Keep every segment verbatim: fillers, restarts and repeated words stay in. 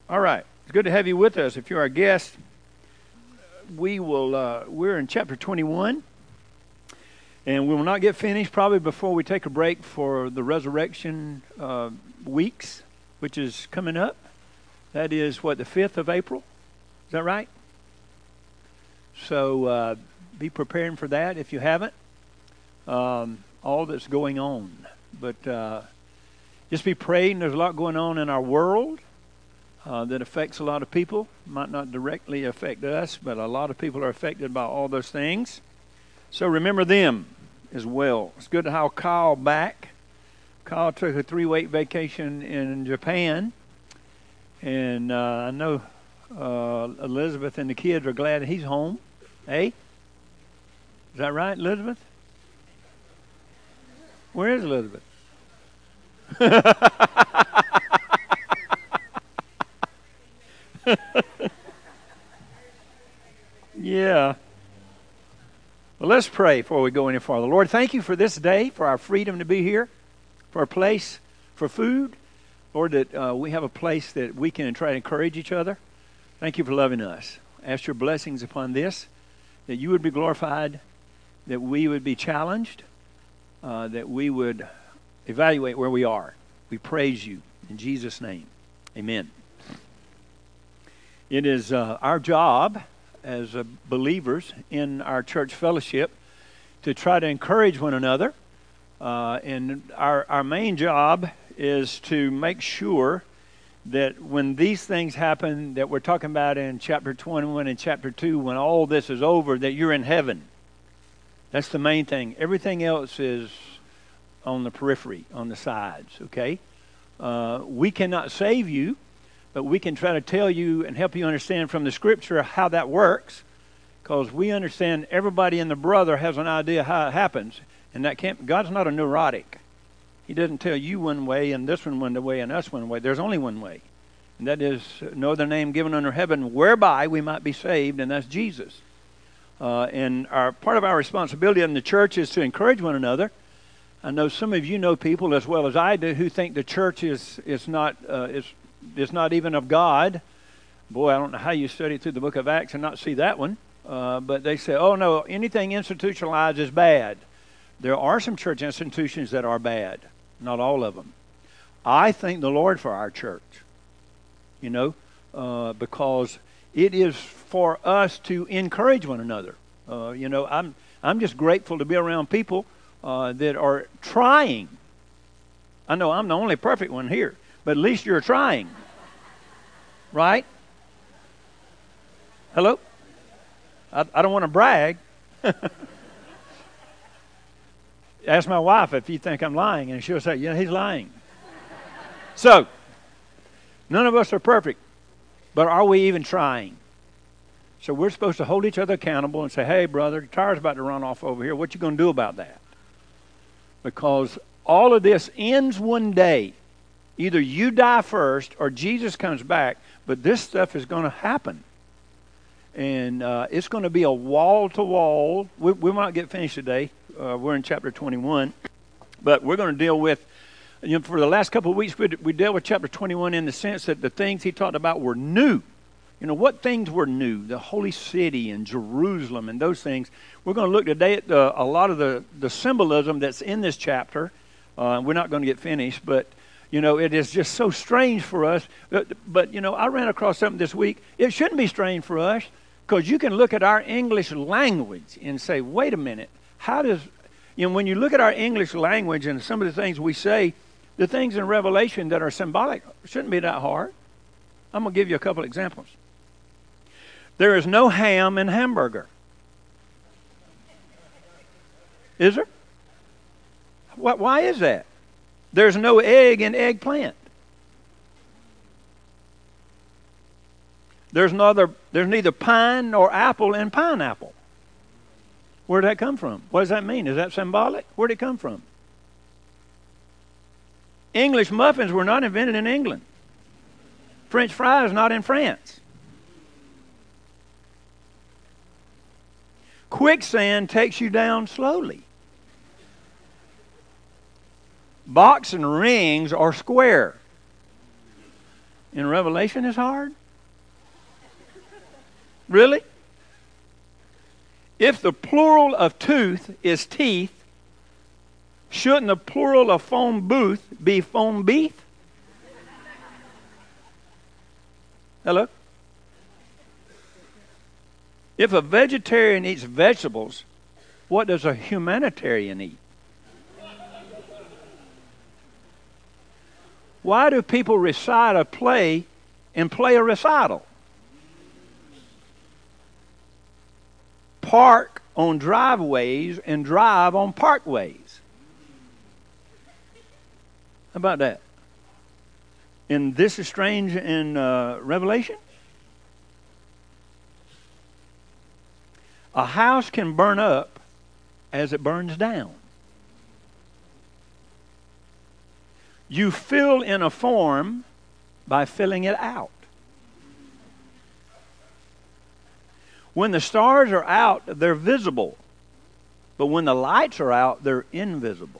All right. It's good to have you with us. If you're our guest, we will, uh, we're in chapter twenty-one, and we will not get finished probably before we take a break for the resurrection uh, weeks, which is coming up. That is, what, the fifth of April? Is that right? So uh, be preparing for that if you haven't. Um, all that's going on. But uh, just be praying. There's a lot going on in our world. Uh, that affects a lot of people. Might not directly affect us, but a lot of people are affected by all those things. So remember them as well. It's good to have Kyle back. Kyle took a three-week vacation in Japan. And uh, I know uh, Elizabeth and the kids are glad he's home. Hey? Is that right, Elizabeth? Where is Elizabeth? Yeah. Well, let's pray before we go any farther. Lord, thank you for this day, for our freedom to be here, for a place, for food. Lord, that uh, we have a place that we can try to encourage each other. Thank you for loving us. Ask your blessings upon this, that you would be glorified, that we would be challenged, uh, that we would evaluate where we are. We praise you in Jesus' name. Amen. It is uh, our job as uh, believers in our church fellowship to try to encourage one another. Uh, and our, our main job is to make sure that when these things happen that we're talking about in chapter twenty-one and chapter two, when all this is over, that you're in heaven. That's the main thing. Everything else is on the periphery, on the sides, okay? Uh, we cannot save you, but we can try to tell you and help you understand from the Scripture how that works, because we understand everybody in the brother has an idea how it happens, and that can't. God's not a neurotic. He doesn't tell you one way and this one one way and us one way. There's only one way, and that is no other name given under heaven whereby we might be saved, and that's Jesus. Uh, and our part of our responsibility in the church is to encourage one another. I know some of you know people as well as I do who think the church is is not uh, is. It's not even of God. Boy, I don't know how you study through the book of Acts and not see that one. Uh, but they say, oh, no, anything institutionalized is bad. There are some church institutions that are bad. Not all of them. I thank the Lord for our church, you know, uh, because it is for us to encourage one another. Uh, you know, I'm I'm just grateful to be around people uh, that are trying. I know I'm the only perfect one here. But at least you're trying. Right? Hello? I, I don't want to brag. Ask my wife if you think I'm lying, and she'll say, yeah, he's lying. So, none of us are perfect. But are we even trying? So we're supposed to hold each other accountable and say, hey, brother, the tire's about to run off over here. What you going to do about that? Because all of this ends one day. Either you die first or Jesus comes back, but this stuff is going to happen. And uh, it's going to be a wall-to-wall. We, we might get finished today. Uh, we're in chapter twenty-one. But we're going to deal with, you know, for the last couple of weeks, we, we dealt with chapter twenty-one in the sense that the things he talked about were new. You know, what things were new? The holy city and Jerusalem and those things. We're going to look today at the, a lot of the, the symbolism that's in this chapter. Uh, we're not going to get finished, but you know, it is just so strange for us. But, but, you know, I ran across something this week. It shouldn't be strange for us because you can look at our English language and say, wait a minute, how does, you know, when you look at our English language and some of the things we say, the things in Revelation that are symbolic shouldn't be that hard. I'm going to give you a couple examples. There is no ham in hamburger. Is there? What, why is that? There's no egg in eggplant. There's neither, there's neither pine nor apple in pineapple. Where did that come from? What does that mean? Is that symbolic? Where did it come from? English muffins were not invented in England. French fries not in France. Quicksand takes you down slowly. Box and rings are square. in Revelation is hard? Really? If the plural of tooth is teeth, shouldn't the plural of phone booth be phone beef? Hello? If a vegetarian eats vegetables, what does a humanitarian eat? Why do people recite a play and play a recital? Park on driveways and drive on parkways. How about that? And this is strange in uh, Revelation. A house can burn up as it burns down. You fill in a form by filling it out. When the stars are out, they're visible. But when the lights are out, they're invisible.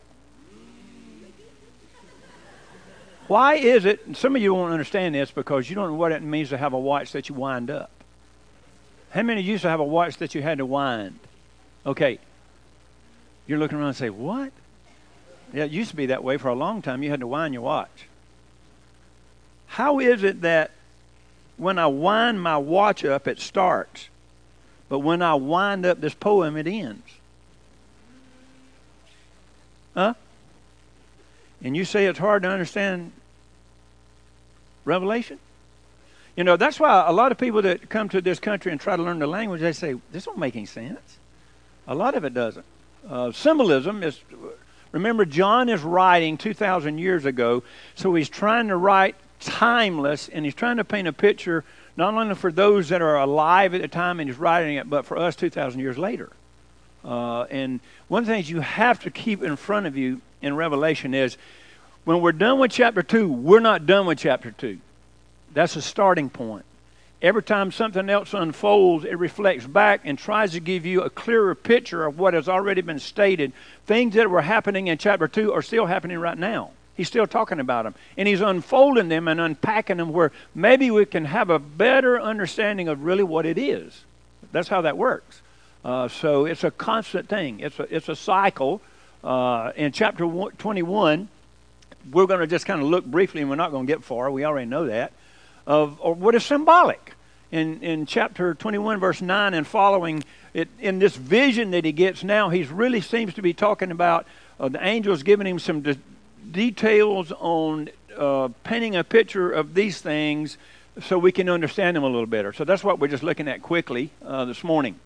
Why is it, and some of you won't understand this because you don't know what it means to have a watch that you wind up. How many of you used to have a watch that you had to wind? Okay. You're looking around and say, what? Yeah, it used to be that way for a long time. You had to wind your watch. How is it that when I wind my watch up, it starts, but when I wind up this poem, it ends? Huh? And you say it's hard to understand Revelation? You know, that's why a lot of people that come to this country and try to learn the language, they say, this don't make any sense. A lot of it doesn't. Uh, symbolism is, remember, John is writing two thousand years ago, so he's trying to write timeless, and he's trying to paint a picture not only for those that are alive at the time and he's writing it, but for us two thousand years later. Uh, and one of the things you have to keep in front of you in Revelation is, when we're done with chapter two, we're not done with chapter two. That's a starting point. Every time something else unfolds, it reflects back and tries to give you a clearer picture of what has already been stated. Things that were happening in chapter two are still happening right now. He's still talking about them. And he's unfolding them and unpacking them where maybe we can have a better understanding of really what it is. That's how that works. Uh, so it's a constant thing. It's a, it's a cycle. Uh, in chapter twenty-one, we're going to just kind of look briefly, and we're not going to get far. We already know that. Of or what is symbolic. In, in chapter twenty-one, verse nine and following, it, in this vision that he gets now, he really seems to be talking about uh, the angels giving him some de- details on uh, painting a picture of these things so we can understand them a little better. So that's what we're just looking at quickly uh, this morning.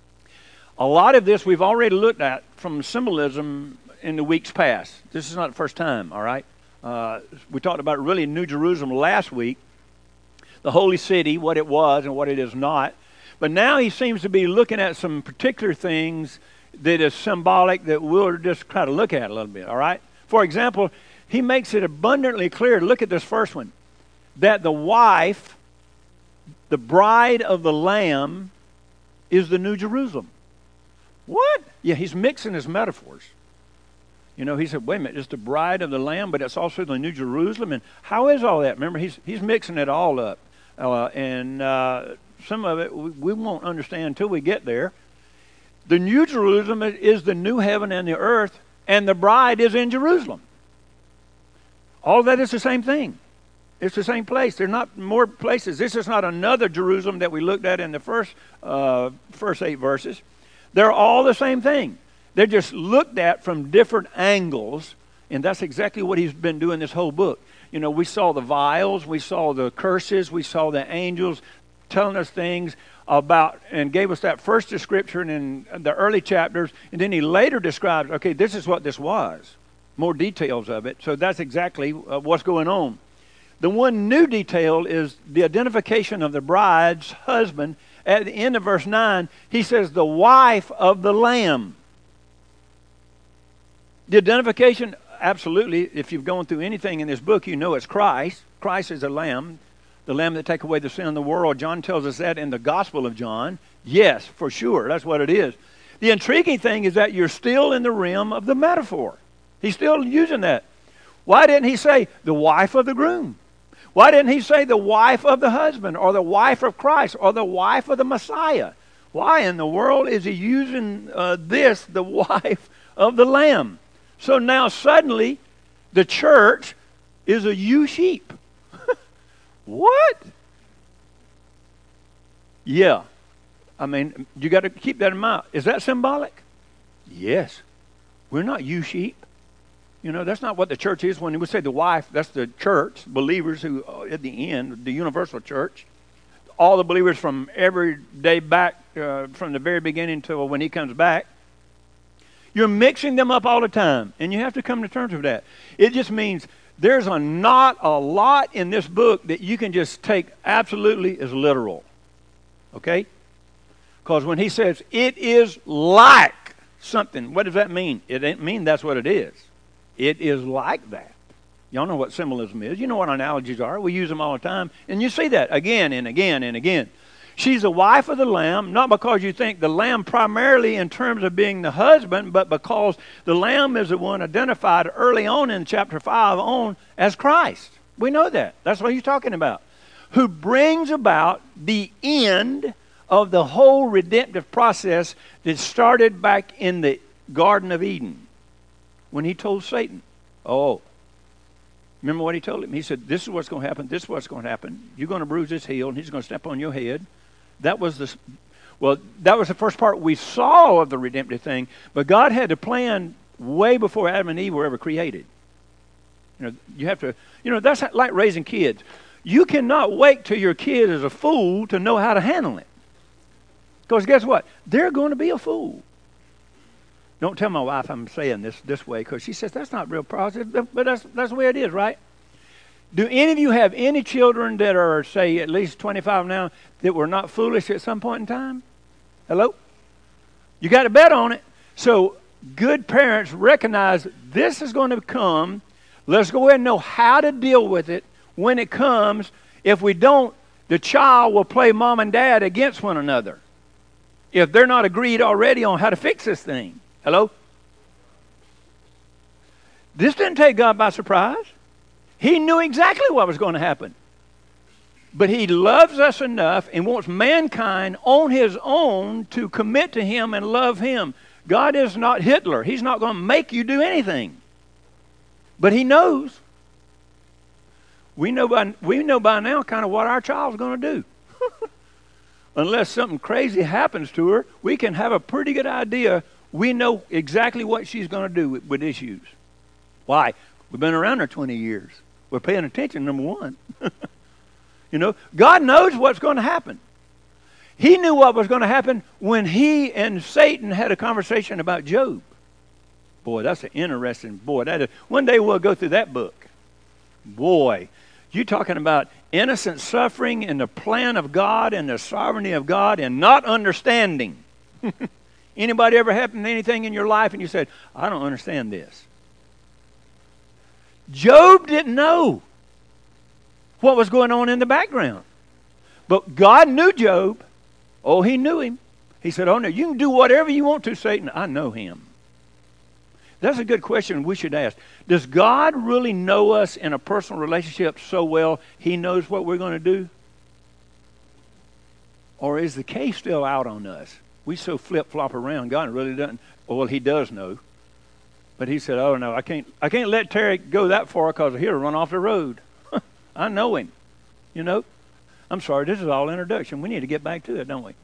A lot of this we've already looked at from symbolism in the weeks past. This is not the first time, all right? Uh, we talked about really New Jerusalem last week, the holy city, what it was and what it is not. But now he seems to be looking at some particular things that is symbolic that we'll just try to look at a little bit, all right? For example, he makes it abundantly clear, look at this first one, that the wife, the bride of the Lamb, is the New Jerusalem. What? Yeah, he's mixing his metaphors. You know, he said, wait a minute, it's the bride of the Lamb, but it's also the New Jerusalem. And how is all that? Remember, he's he's mixing it all up. Uh, and uh, some of it we, we won't understand until we get there. The New Jerusalem is the new heaven and the earth, and the bride is in Jerusalem. All that is the same thing. It's the same place. They're not more places. This is not another Jerusalem that we looked at in the first uh, first eight verses. They're all the same thing. They're just looked at from different angles, and that's exactly what he's been doing this whole book. You know, we saw the vials, we saw the curses, we saw the angels telling us things about, and gave us that first description in the early chapters, and then he later describes, okay, this is what this was. More details of it. So that's exactly uh, what's going on. The one new detail is the identification of the bride's husband. At the end of verse nine, he says, the wife of the Lamb. The identification, absolutely, if you've gone through anything in this book, you know it's Christ. Christ is the Lamb, the Lamb that take away the sin of the world. John tells us that in the Gospel of John. Yes, for sure, that's what it is. The intriguing thing is that you're still in the realm of the metaphor. He's still using that. Why didn't he say, the wife of the groom? Why didn't he say the wife of the husband or the wife of Christ or the wife of the Messiah? Why in the world is he using uh, this, the wife of the Lamb? So now suddenly the church is a ewe sheep. What? Yeah. I mean, you got to keep that in mind. Is that symbolic? Yes. We're not ewe sheep. You know, that's not what the church is. When we say the wife, that's the church, believers who, at the end, the universal church. All the believers from every day back, uh, from the very beginning till when he comes back. You're mixing them up all the time, and you have to come to terms with that. It just means there's a not a lot in this book that you can just take absolutely as literal. Okay? Because when he says, it is like something, what does that mean? It doesn't mean that's what it is. It is like that. Y'all know what symbolism is. You know what analogies are. We use them all the time. And you see that again and again and again. She's the wife of the Lamb, not because you think the Lamb primarily in terms of being the husband, but because the Lamb is the one identified early on in chapter five on as Christ. We know that. That's what he's talking about. Who brings about the end of the whole redemptive process that started back in the Garden of Eden. When he told Satan, oh, remember what he told him? He said, this is what's going to happen, this is what's going to happen. You're going to bruise his heel, and he's going to step on your head. That was the, well, that was the first part we saw of the redemptive thing, but God had a plan way before Adam and Eve were ever created. You know, you have to, you know, that's like raising kids. You cannot wait till your kid is a fool to know how to handle it. Because guess what? They're going to be a fool. Don't tell my wife I'm saying this this way, because she says that's not real positive, but that's that's the way it is, right? Do any of you have any children that are, say, at least twenty-five now, that were not foolish at some point in time? Hello? You got to bet on it. So good parents recognize this is going to come. Let's go ahead and know how to deal with it when it comes. If we don't, the child will play mom and dad against one another if they're not agreed already on how to fix this thing. Hello? This didn't take God by surprise. He knew exactly what was going to happen. But he loves us enough and wants mankind on his own to commit to him and love him. God is not Hitler. He's not going to make you do anything. But he knows. We know by, we know by now kind of what our child's going to do. Unless something crazy happens to her, we can have a pretty good idea. We know exactly what she's going to do with, with issues. Why? We've been around her twenty years. We're paying attention, number one. You know, God knows what's going to happen. He knew what was going to happen when he and Satan had a conversation about Job. Boy, that's an interesting, boy, that is, one day we'll go through that book. Boy, you talking about innocent suffering and the plan of God and the sovereignty of God and not understanding. Anybody ever happened to anything in your life and you said, I don't understand this? Job didn't know what was going on in the background. But God knew Job. Oh, he knew him. He said, oh no, you can do whatever you want to, Satan. I know him. That's a good question we should ask. Does God really know us in a personal relationship so well he knows what we're going to do? Or is the case still out on us? We so flip-flop around. God really doesn't. Well, he does know. But he said, oh, no, I can't I can't let Terry go that far because he'll run off the road. I know him. You know? I'm sorry, this is all introduction. We need to get back to it, don't we?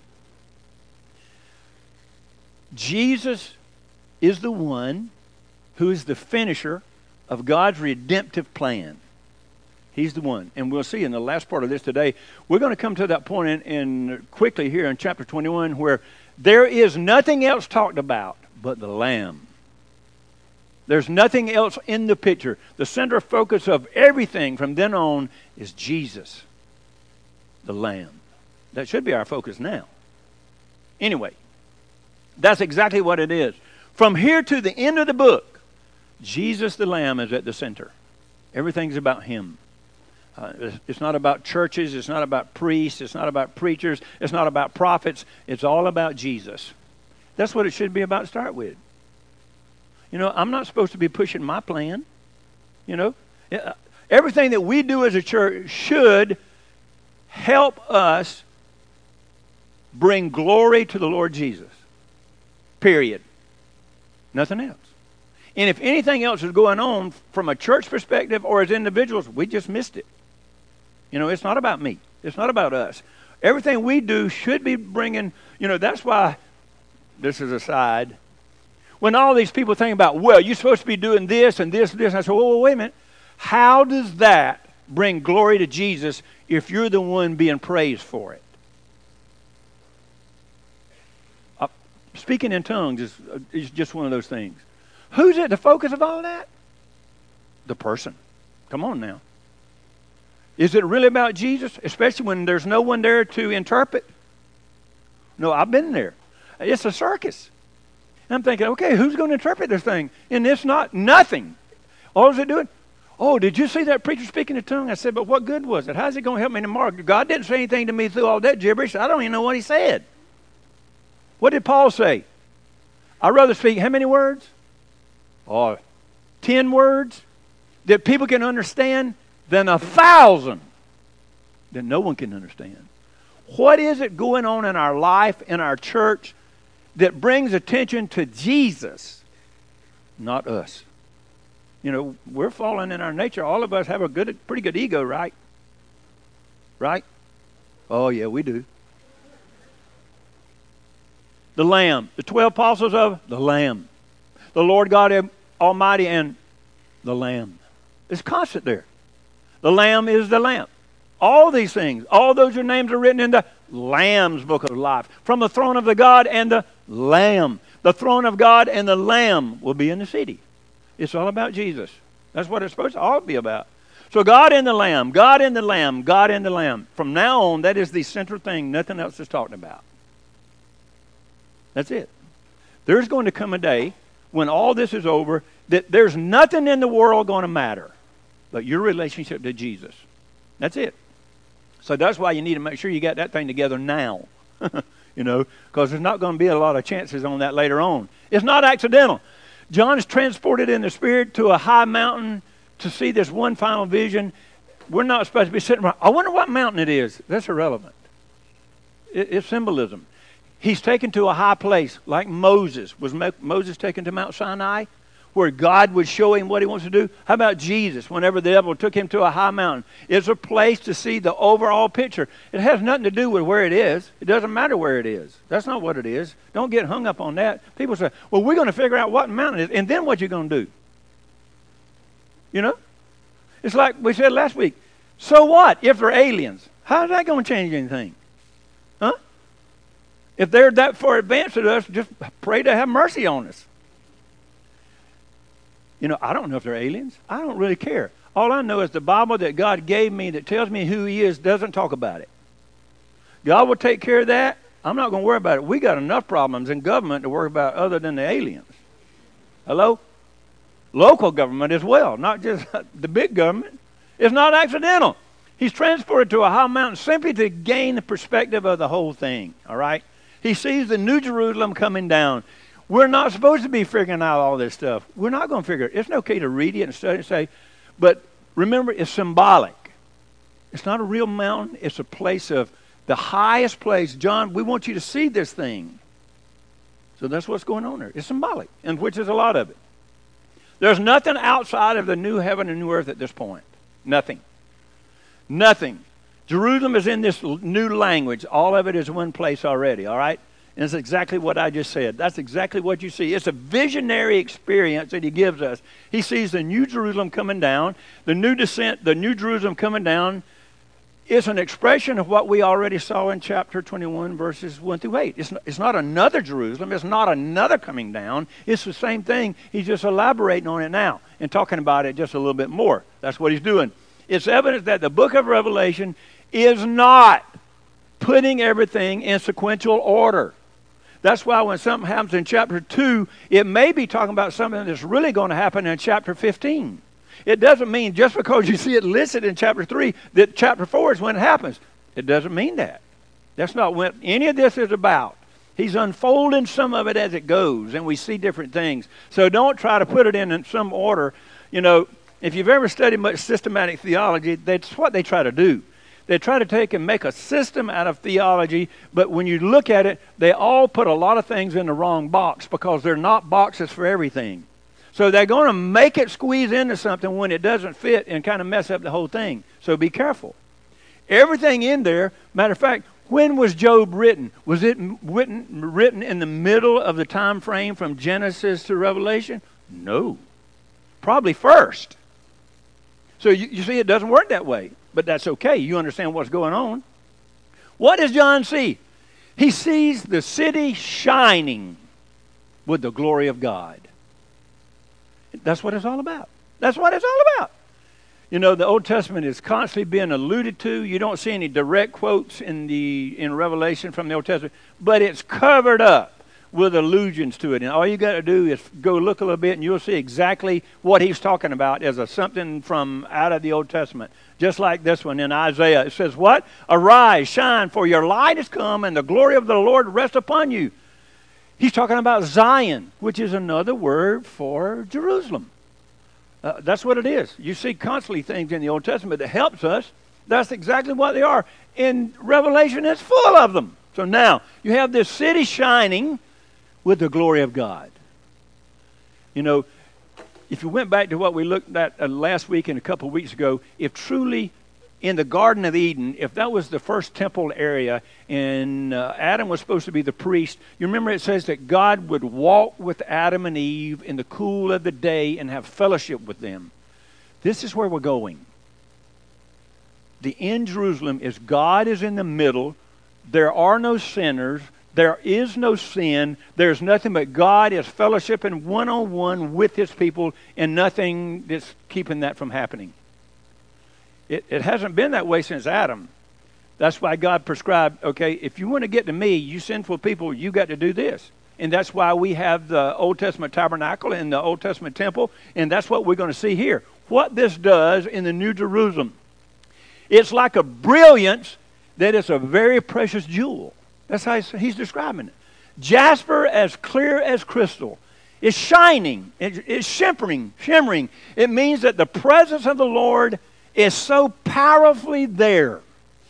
Jesus is the one who is the finisher of God's redemptive plan. He's the one. And we'll see in the last part of this today, we're going to come to that point in, in quickly here in chapter twenty-one where there is nothing else talked about but the Lamb. There's nothing else in the picture. The center focus of everything from then on is Jesus, the Lamb. That should be our focus now. Anyway, that's exactly what it is. From here to the end of the book, Jesus the Lamb is at the center. Everything's about him. Uh, it's not about churches. It's not about priests. It's not about preachers. It's not about prophets. It's all about Jesus. That's what it should be about to start with. You know, I'm not supposed to be pushing my plan. You know, Everything that we do as a church should help us bring glory to the Lord Jesus. Period. Nothing else. And if anything else is going on from a church perspective or as individuals, we just missed it. You know, it's not about me. It's not about us. Everything we do should be bringing, you know, that's why, this is a side, when all these people think about, well, you're supposed to be doing this and this and this, and I say, well, wait a minute. How does that bring glory to Jesus if you're the one being praised for it? Uh, speaking in tongues is, uh, is just one of those things. Who's at the focus of all that? The person. Come on now. Is it really about Jesus? Especially when there's no one there to interpret? No, I've been there. It's a circus. And I'm thinking, okay, who's going to interpret this thing? And it's not nothing. All is it doing? Oh, did you see that preacher speaking in tongue? I said, but what good was it? How's it going to help me tomorrow? God didn't say anything to me through all that gibberish. I don't even know what he said. What did Paul say? I'd rather speak how many words? Or ten words that people can understand than a thousand that no one can understand. What is it going on in our life, in our church, that brings attention to Jesus, not us? You know, we're fallen in our nature. All of us have a good, pretty good ego, right? Right? Oh, yeah, we do. The Lamb. The twelve apostles of the Lamb. The Lord God Almighty and the Lamb. It's constant there. The Lamb is the Lamb. All these things, all those your names are written in the Lamb's book of life. From the throne of the God and the Lamb. The throne of God and the Lamb will be in the city. It's all about Jesus. That's what it's supposed to all be about. So God and the Lamb, God and the Lamb, God and the Lamb. From now on, that is the central thing. Nothing else is talked about. That's it. There's going to come a day when all this is over that there's nothing in the world going to matter but your relationship to Jesus. That's it. So that's why you need to make sure you got that thing together now. You know, because there's not going to be a lot of chances on that later on. It's not accidental. John is transported in the Spirit to a high mountain to see this one final vision. We're not supposed to be sitting around, I wonder what mountain it is. That's irrelevant. It, it's symbolism. He's taken to a high place like Moses. Was Moses taken to Mount Sinai where God would show him what he wants to do? How about Jesus whenever the devil took him to a high mountain? It's a place to see the overall picture. It has nothing to do with where it is. It doesn't matter where it is. That's not what it is. Don't get hung up on that. People say, well, we're going to figure out what mountain it is, and then what you're going to do. You know? It's like we said last week. So what if they're aliens? How's that going to change anything? Huh? If they're that far advanced to us, just pray to have mercy on us. You know, I don't know if they're aliens. I don't really care. All I know is the Bible that God gave me that tells me who he is doesn't talk about it. God will take care of that. I'm not going to worry about it. We got enough problems in government to worry about other than the aliens. Hello? Local government as well, not just the big government. It's not accidental. He's transported to a high mountain simply to gain the perspective of the whole thing, all right? He sees the New Jerusalem coming down. We're not supposed to be figuring out all this stuff. We're not going to figure it. It's okay to read it and study and say, but remember, it's symbolic. It's not a real mountain. It's a place of the highest place. John, we want you to see this thing. So that's what's going on there. It's symbolic, and which is a lot of it. There's nothing outside of the new heaven and new earth at this point. Nothing. Nothing. Jerusalem is in this new language. All of it is one place already, all right? And it's exactly what I just said. That's exactly what you see. It's a visionary experience that he gives us. He sees the new Jerusalem coming down, the new descent, the new Jerusalem coming down. It's an expression of what we already saw in chapter twenty-one, verses one through eight. It's not, it's not another Jerusalem. It's not another coming down. It's the same thing. He's just elaborating on it now and talking about it just a little bit more. That's what he's doing. It's evidence that the book of Revelation is not putting everything in sequential order. That's why when something happens in chapter two, it may be talking about something that's really going to happen in chapter fifteen. It doesn't mean just because you see it listed in chapter three that chapter four is when it happens. It doesn't mean that. That's not what any of this is about. He's unfolding some of it as it goes, and we see different things. So don't try to put it in some order. You know, If you've ever studied much systematic theology, that's what they try to do. They try to take and make a system out of theology, but when you look at it, they all put a lot of things in the wrong box because they're not boxes for everything. So they're going to make it squeeze into something when it doesn't fit and kind of mess up the whole thing. So be careful. Everything in there, matter of fact, when was Job written? Was it written, written in the middle of the time frame from Genesis to Revelation? No. Probably first. So you, you see, it doesn't work that way. But that's okay. You understand what's going on. What does John see? He sees the city shining with the glory of God. That's what it's all about. That's what it's all about. You know, the Old Testament is constantly being alluded to. You don't see any direct quotes in the in Revelation from the Old Testament, but it's covered up with allusions to it. And all you got to do is go look a little bit, and you'll see exactly what he's talking about as a something from out of the Old Testament. Just like this one in Isaiah. It says, what? Arise, shine, for your light has come, and the glory of the Lord rests upon you. He's talking about Zion, which is another word for Jerusalem. Uh, that's what it is. You see constantly things in the Old Testament that helps us. That's exactly what they are. In Revelation, it's full of them. So now, you have this city shining with the glory of God. You know, if you went back to what we looked at uh, last week and a couple of weeks ago, if truly in the Garden of Eden, if that was the first temple area and uh, Adam was supposed to be the priest, you remember it says that God would walk with Adam and Eve in the cool of the day and have fellowship with them. This is where we're going. The end Jerusalem is God is in the middle. There are no sinners. There is no sin. There's nothing but God is fellowshipping one-on-one with his people and nothing that's keeping that from happening. It, it hasn't been that way since Adam. That's why God prescribed, okay, if you want to get to me, you sinful people, you got to do this. And that's why we have the Old Testament tabernacle and the Old Testament temple, and that's what we're going to see here. What this does in the New Jerusalem, it's like a brilliance that is a very precious jewel. That's how he's describing it. Jasper as clear as crystal. It's shining. It's shimmering. Shimmering. It means that the presence of the Lord is so powerfully there.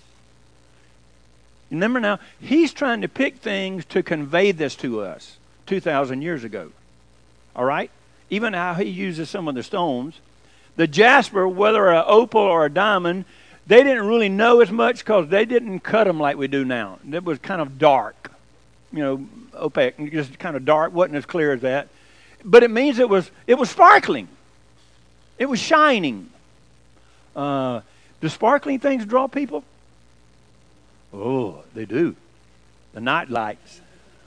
Remember now, he's trying to pick things to convey this to us two thousand years ago. All right? Even how he uses some of the stones. The jasper, whether an opal or a diamond, they didn't really know as much because they didn't cut them like we do now. It was kind of dark. You know, opaque, just kind of dark, wasn't as clear as that. But it means it was it was sparkling. It was shining. Uh, do sparkling things draw people? Oh, they do. The night lights.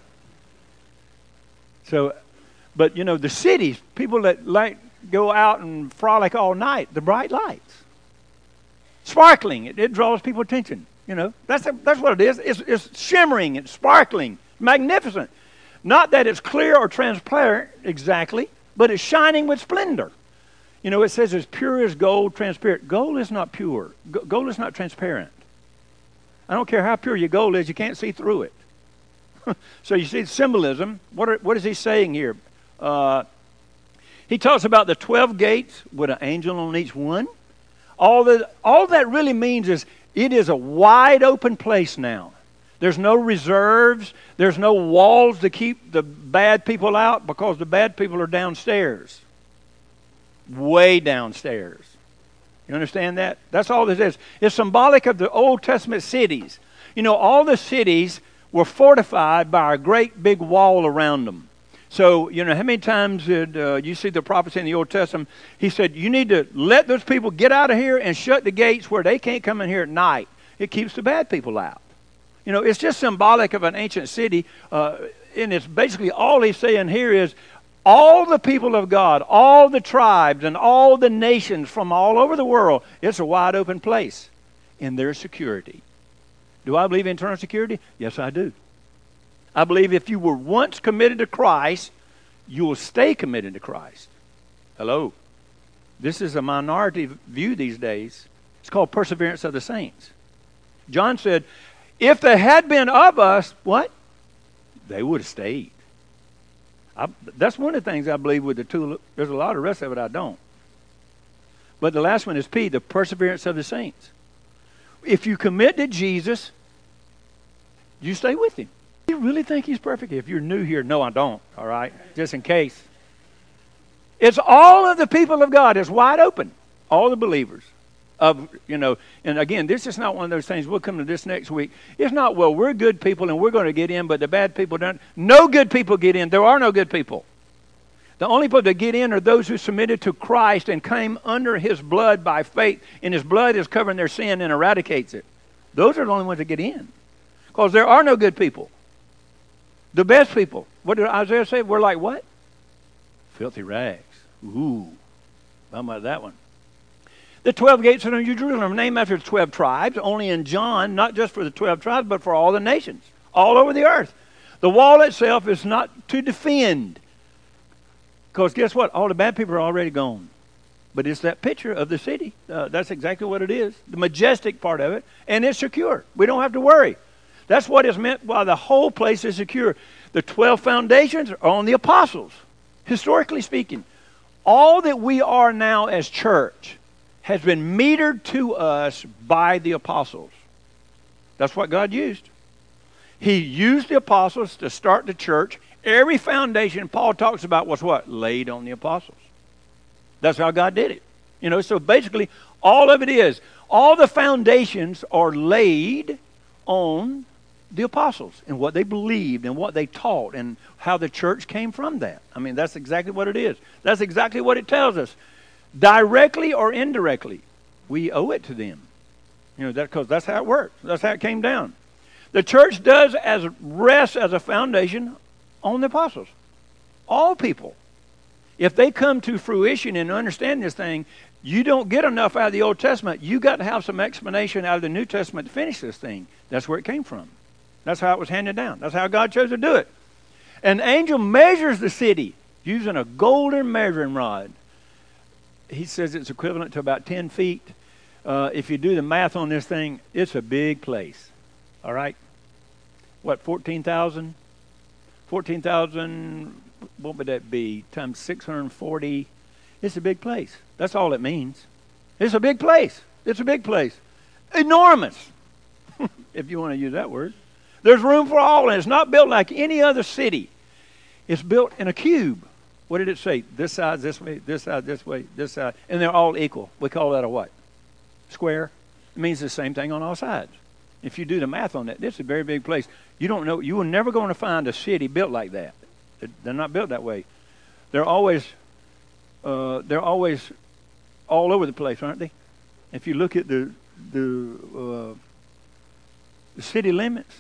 So, but you know, the cities, people that like go out and frolic all night, the bright lights. Sparkling, it, it draws people's attention. You know, that's that's what it is. It's, it's shimmering, it's sparkling, magnificent. Not that it's clear or transparent exactly, but it's shining with splendor. You know, it says it's pure as gold, transparent. Gold is not pure. G- gold is not transparent. I don't care how pure your gold is, you can't see through it. So you see symbolism. What are, what is he saying here? Uh, he talks about the twelve gates with an angel on each one. All the all that really means is it is a wide open place now. There's no reserves. There's no walls to keep the bad people out because the bad people are downstairs. Way downstairs. You understand that? That's all this is. It's symbolic of the Old Testament cities. You know, all the cities were fortified by a great big wall around them. So, you know, how many times did uh, you see the prophets in the Old Testament? He said, you need to let those people get out of here and shut the gates where they can't come in here at night. It keeps the bad people out. You know, it's just symbolic of an ancient city. Uh, and it's basically all he's saying here is all the people of God, all the tribes and all the nations from all over the world, it's a wide open place in their security. Do I believe in eternal security? Yes, I do. I believe if you were once committed to Christ, you will stay committed to Christ. Hello. This is a minority view these days. It's called perseverance of the saints. John said, if they had been of us, what? They would have stayed. I, that's one of the things I believe with the tulip. There's a lot of the rest of it I don't. But the last one is P, the perseverance of the saints. If you commit to Jesus, you stay with him. You really think he's perfect? If you're new here, no, I don't, all right? Just in case. It's all of the people of God. It's wide open. All the believers. Of, you know, and again, this is not one of those things, we'll come to this next week. It's not, well, we're good people and we're going to get in, but the bad people don't. No good people get in. There are no good people. The only people that get in are those who submitted to Christ and came under his blood by faith, and his blood is covering their sin and eradicates it. Those are the only ones that get in. Because there are no good people. The best people. What did Isaiah say? We're like what? Filthy rags. Ooh. How about that one? The twelve gates of New Jerusalem, named after the twelve tribes, only in John, not just for the twelve tribes, but for all the nations, all over the earth. The wall itself is not to defend. Because guess what? All the bad people are already gone. But it's that picture of the city. Uh, that's exactly what it is. The majestic part of it. And it's secure. We don't have to worry. That's what is meant by the whole place is secure. The twelve foundations are on the apostles. Historically speaking, all that we are now as church has been metered to us by the apostles. That's what God used. He used the apostles to start the church. Every foundation Paul talks about was what? Laid on the apostles. That's how God did it. You know, so basically all of it is, all the foundations are laid on the apostles and what they believed and what they taught and how the church came from that. I mean, that's exactly what it is. That's exactly what it tells us. Directly or indirectly, we owe it to them. You know, that because that's how it works. That's how it came down. The church does as rest as a foundation on the apostles. All people. If they come to fruition and understand this thing, you don't get enough out of the Old Testament. You got to have some explanation out of the New Testament to finish this thing. That's where it came from. That's how it was handed down. That's how God chose to do it. An angel measures the city using a golden measuring rod. He says it's equivalent to about ten feet. Uh, if you do the math on this thing, it's a big place. All right? What, fourteen thousand? fourteen thousand, what would that be? Times six hundred forty. It's a big place. That's all it means. It's a big place. It's a big place. Enormous, if you want to use that word. There's room for all, and it's not built like any other city. It's built in a cube. What did it say? This side this way, this side this way, this side. And they're all equal. We call that a what? Square. It means the same thing on all sides. If you do the math on that, this is a very big place. You don't know, you are never going to find a city built like that. They're not built that way. They're always, uh, they're always all over the place, aren't they? If you look at the the, uh, the city limits,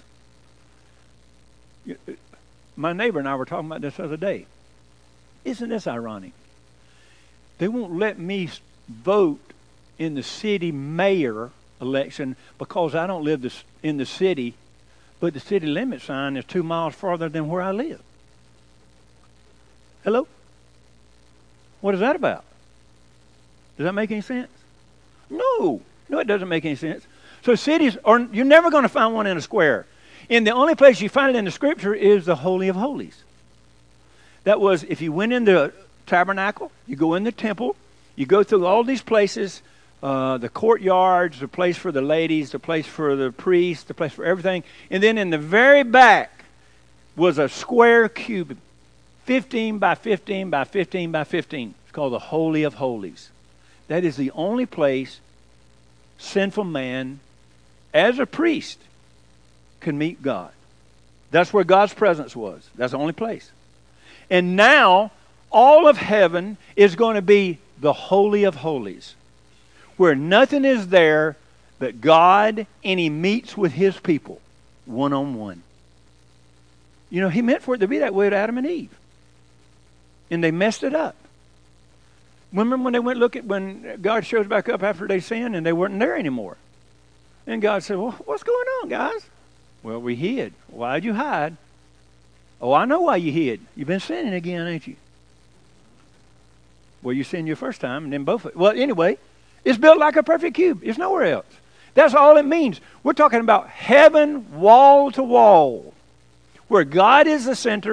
my neighbor and I were talking about this the other day. Isn't this ironic? They won't let me vote in the city mayor election because I don't live this, in the city, but the city limit sign is two miles farther than where I live. Hello? What is that about? Does that make any sense? No. No, it doesn't make any sense. So cities are, you're never going to find one in a square. And the only place you find it in the scripture is the Holy of Holies. That was, if you went in the tabernacle, you go in the temple, you go through all these places, uh, the courtyards, the place for the ladies, the place for the priests, the place for everything. And then in the very back was a square cube, fifteen by fifteen by fifteen by fifteen. It's called the Holy of Holies. That is the only place sinful man, as a priest, can meet God. That's where God's presence was. That's the only place. And now, all of heaven is going to be the Holy of Holies, where nothing is there but God, and He meets with His people one-on-one. You know, He meant for it to be that way with Adam and Eve. And they messed it up. Remember when they went look at, when God shows back up after they sinned and they weren't there anymore? And God said, well, what's going on, guys? Well, we hid. Why'd you hide? Oh, I know why you hid. You've been sinning again, ain't you? Well, you sinned your first time and then both. Well, anyway, it's built like a perfect cube. It's nowhere else. That's all it means. We're talking about heaven wall to wall, where God is the center,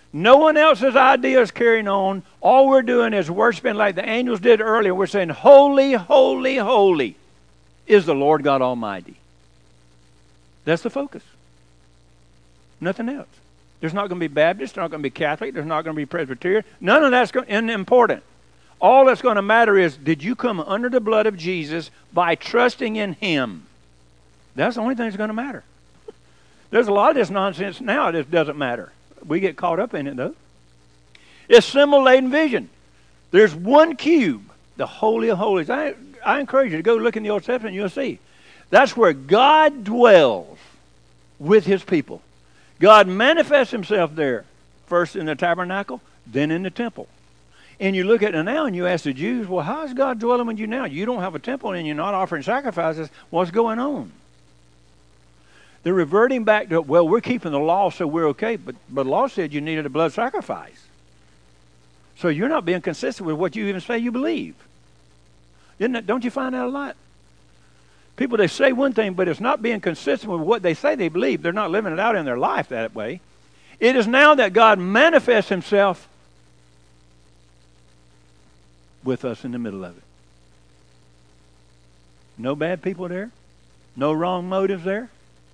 No one else's idea is carrying on. All we're doing is worshiping like the angels did earlier. We're saying, holy, holy, holy is the Lord God Almighty. That's the focus. Nothing else. There's not going to be Baptist. There's not going to be Catholic. There's not going to be Presbyterian. None of that's going, important. All that's going to matter is, did you come under the blood of Jesus by trusting in Him? That's the only thing that's going to matter. There's a lot of this nonsense now that doesn't matter. We get caught up in it, though. It's symbol-laden vision. There's one cube, the Holy of Holies. I, I encourage you to go look in the Old Testament and you'll see. That's where God dwells with His people. God manifests Himself there, first in the tabernacle, then in the temple. And you look at it now and you ask the Jews, well, how is God dwelling with you now? You don't have a temple and you're not offering sacrifices. What's going on? They're reverting back to, well, we're keeping the law, so we're okay. But, but the law said you needed a blood sacrifice. So you're not being consistent with what you even say you believe. Isn't that, don't you find that a lot? People, they say one thing, but it's not being consistent with what they say they believe. They're not living it out in their life that way. It is now that God manifests Himself with us in the middle of it. No bad people there. No wrong motives there.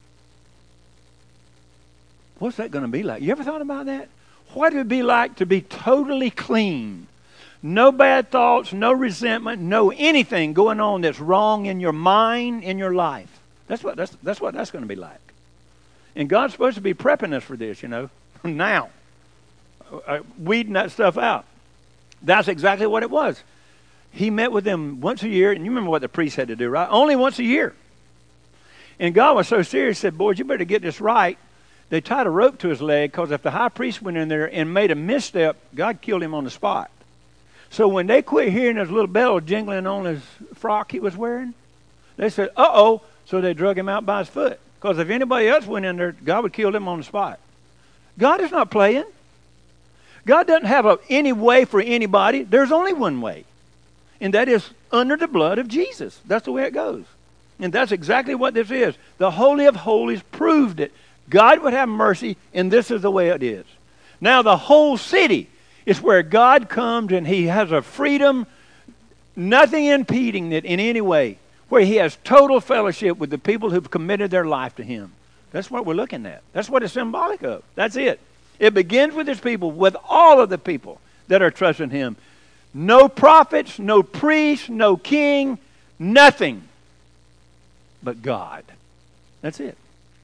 What's that going to be like? You ever thought about that? What would it be like to be totally clean? No bad thoughts, no resentment, no anything going on that's wrong in your mind, in your life. That's what that's, that's what that's going to be like. And God's supposed to be prepping us for this, you know, now. Uh, weeding that stuff out. That's exactly what it was. He met with them once a year, and you remember what the priest had to do, right? Only once a year. And God was so serious, he said, boys, you better get this right. They tied a rope to his leg because if the high priest went in there and made a misstep, God killed him on the spot. So when they quit hearing his little bell jingling on his frock he was wearing, they said, uh-oh. So they drug him out by his foot. Because if anybody else went in there, God would kill him on the spot. God is not playing. God doesn't have a, any way for anybody. There's only one way. And that is under the blood of Jesus. That's the way it goes. And that's exactly what this is. The Holy of Holies proved it. God would have mercy, and this is the way it is. Now the whole city is where God comes and He has a freedom, nothing impeding it in any way, where He has total fellowship with the people who've committed their life to Him. That's what we're looking at. That's what it's symbolic of. That's it. It begins with His people, with all of the people that are trusting Him. No prophets, no priests, no king, nothing but God. That's it.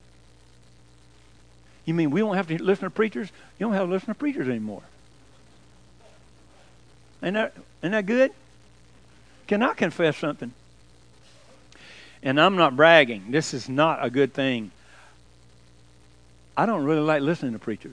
You mean we don't have to listen to preachers? You don't have to listen to preachers anymore. Ain't that, isn't that good? Can I confess something? And I'm not bragging. This is not a good thing. I don't really like listening to preachers.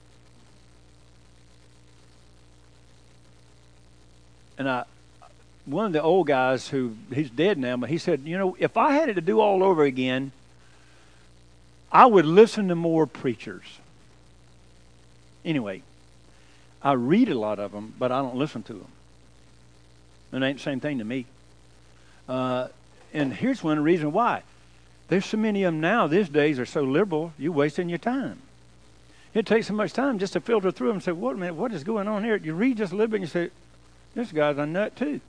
And I, one of the old guys who, he's dead now, but he said, you know, if I had it to do all over again, I would listen to more preachers. Anyway, I read a lot of them, but I don't listen to them. It ain't the same thing to me. Uh, and here's one reason why. There's so many of them now, these days are so liberal, you're wasting your time. It takes so much time just to filter through them and say, wait a minute, what is going on here? You read just a little bit and you say, this guy's a nut too.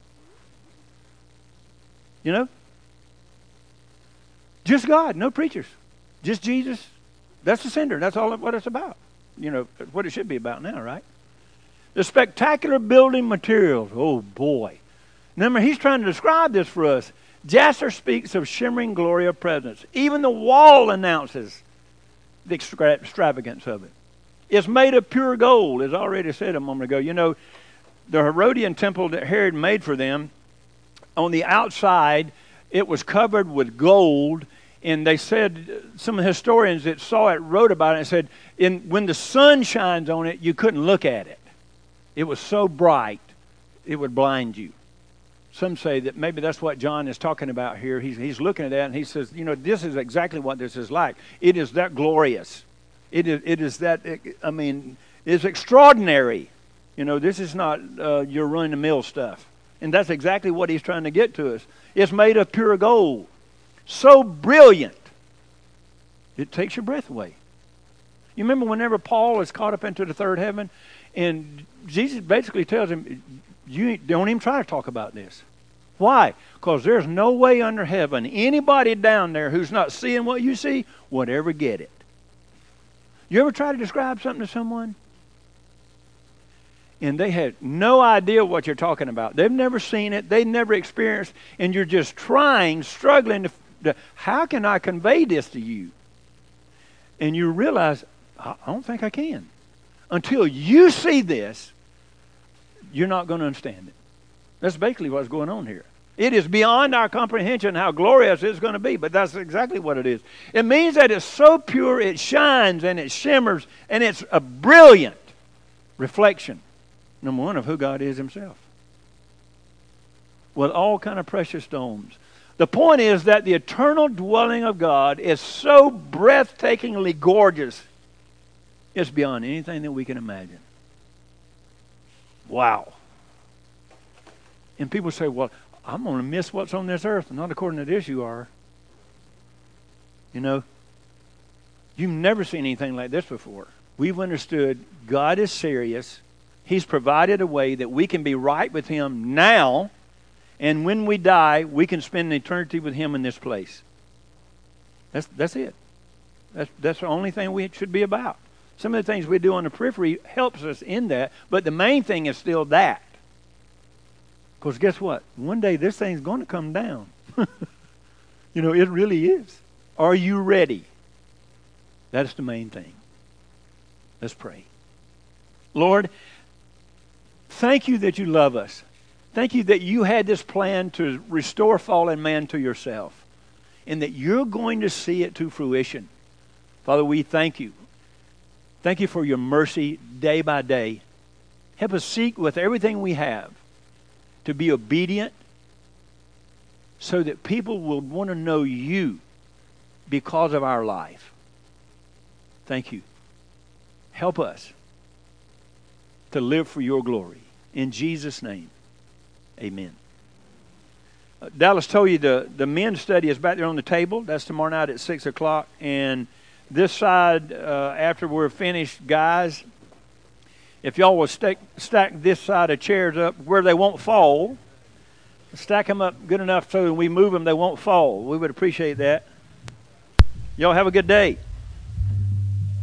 You know? Just God, no preachers. Just Jesus. That's the sender. That's all what it's about. You know, what it should be about now, right? The spectacular building materials. Oh, boy. Remember, he's trying to describe this for us. Jasper speaks of shimmering glory of presence. Even the wall announces the extra- extravagance of it. It's made of pure gold, as I already said a moment ago. You know, the Herodian temple that Herod made for them, on the outside, it was covered with gold. And they said, some historians that saw it wrote about it and said, in, when the sun shines on it, you couldn't look at it. It was so bright, it would blind you. Some say that maybe that's what John is talking about here. He's, he's looking at that and he says, you know, this is exactly what this is like. It is that glorious. It is, it is that, I mean, it's extraordinary. You know, this is not uh, your run-of-the-mill stuff. And that's exactly what he's trying to get to us. It's made of pure gold. So brilliant, it takes your breath away. You remember whenever Paul is caught up into the third heaven, and Jesus basically tells him, you don't even try to talk about this. Why? Because there's no way under heaven anybody down there who's not seeing what you see would ever get it. You ever try to describe something to someone? And they had no idea what you're talking about. They've never seen it. They've never experienced. And you're just trying, struggling to, to how can I convey this to you? And you realize, I don't think I can. Until you see this, you're not going to understand it. That's basically what's going on here. It is beyond our comprehension how glorious it's going to be, but that's exactly what it is. It means that it's so pure, it shines and it shimmers, and it's a brilliant reflection, number one, of who God is himself. With all kind of precious stones. The point is that the eternal dwelling of God is so breathtakingly gorgeous, it's beyond anything that we can imagine. Wow. And people say, well, I'm going to miss what's on this earth. Not according to this, you are. You know, you've never seen anything like this before. We've understood God is serious. He's provided a way that we can be right with him now. And when we die, we can spend an eternity with him in this place. That's that's it. That's, that's the only thing we should be about. Some of the things we do on the periphery helps us in that. But the main thing is still that. Because guess what? One day this thing's going to come down. You know, it really is. Are you ready? That's the main thing. Let's pray. Lord, thank you that you love us. Thank you that you had this plan to restore fallen man to yourself. And that you're going to see it to fruition. Father, we thank you. Thank you for your mercy day by day. Help us seek with everything we have to be obedient so that people will want to know you because of our life. Thank you. Help us to live for your glory. In Jesus' name, amen. Uh, Dallas told you the, the men's study is back there on the table. That's tomorrow night at six o'clock. And this side, uh, after we're finished, guys, if y'all will stack, stack this side of chairs up where they won't fall, stack them up good enough so when we move them, they won't fall. We would appreciate that. Y'all have a good day.